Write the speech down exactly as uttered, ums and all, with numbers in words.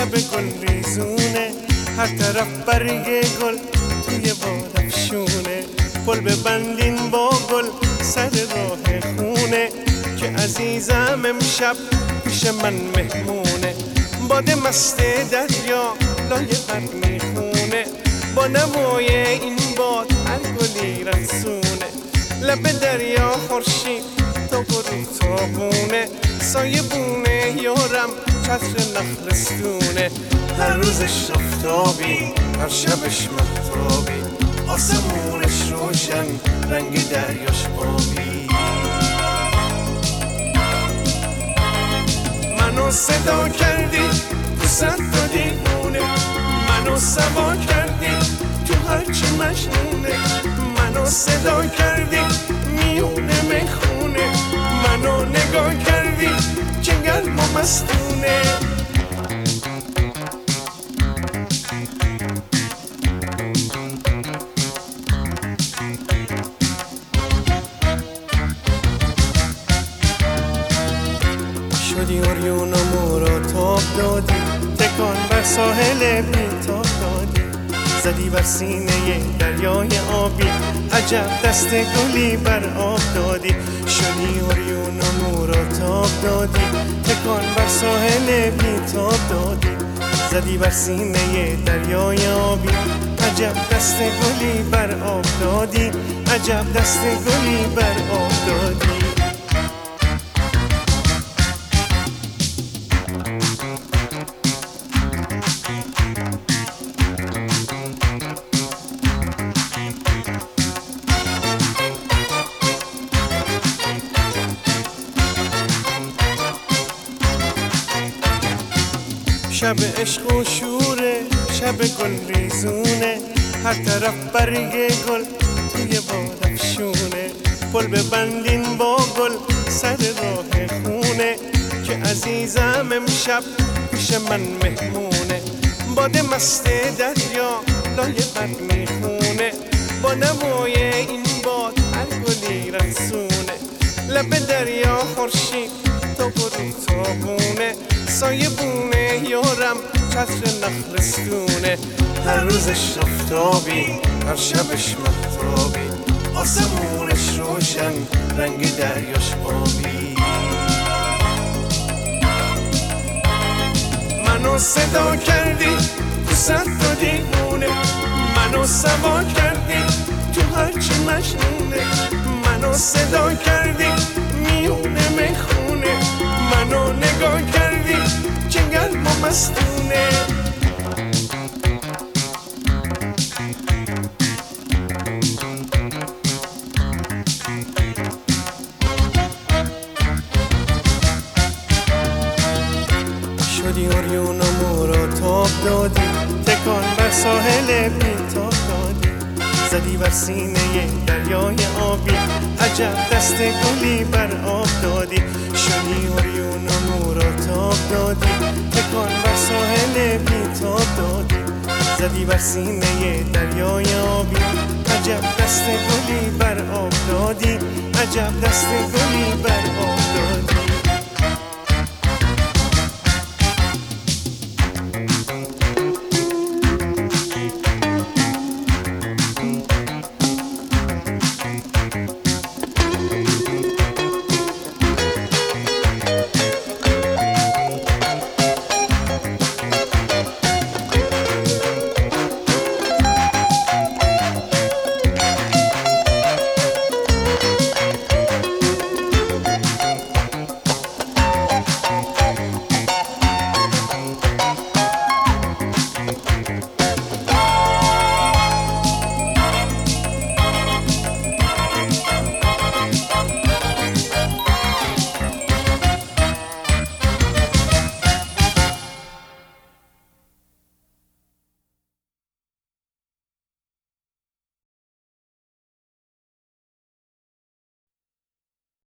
شب گل ریزونه، هر طرف برگ گل توی باد افشونه. پل ببندین با گل سر راه خونه، که عزیزم امشب پیش من مهمونه. باد مست دریا لای بر میخونه، با نوای این باد هر گلی رقصونه. لب دریا خورشید تا برو تابونه، سایه بونه یارم چتر نخلستونه. هر روزش آفتابی، هر شبش مهتابی، آسمونش روشن، رنگ دریاش آبی. منو صدا کردی تو صد تا دیوونه، منو سوا کردی تو هرچی مجنونه. منو صدا کردی میونه میخونه، منو نگاه کردی چه گرم و مستونه. شدی اوریون و مورا تاب دادی، تکان بر ساحل بیتاب دادی. زدی بر سینه دریای آبی، عجب دست گلی بر آب دادی. شدی اوریون و مورا تاب دادی، تکان بر ساحل بیتاب دادی. زدی بر سینه دریای آبی، عجب دست گلی بر آب دادی. عجب دست گلی بر آب دادی. شب عشق و شوره، شب گل ریزونه، هر طرف برگ گل توی باد افشونه. پل ببندین با گل سر راه خونه، که عزیزم امشب پیش من مهمونه. باد مست دریا لای بر میخونه، با نوای این باد هر گلی رقصونه. لب دریا خورشید تا برو تابونه، سایه بونه یارم چتر نخلستونه. هر روزش آفتابی، هر شبش مهتابی، آسمونش روشن، رنگ دریاش آبی. منو صدا کردی تو صد تا دیوونه، منو سوا کردی تو هرچی مجنونه. منو صدا کردی میونه میخونه، منو نگاه کردی چه گرم و مستونه. شدی اوریون و مورا تاب دادی، تکان بر ساحل بیتاب دادی. زدی بر سینه دریای آبی، عجب دست گلی بر آب دادی. شدی اوریون و مورا تاب دادی، تکان بر ساحل بیتاب دادی. زدی بر سینه دریای آبی، عجب دست گلی بر آب دادی. عجب دست گلی بر آب دادی.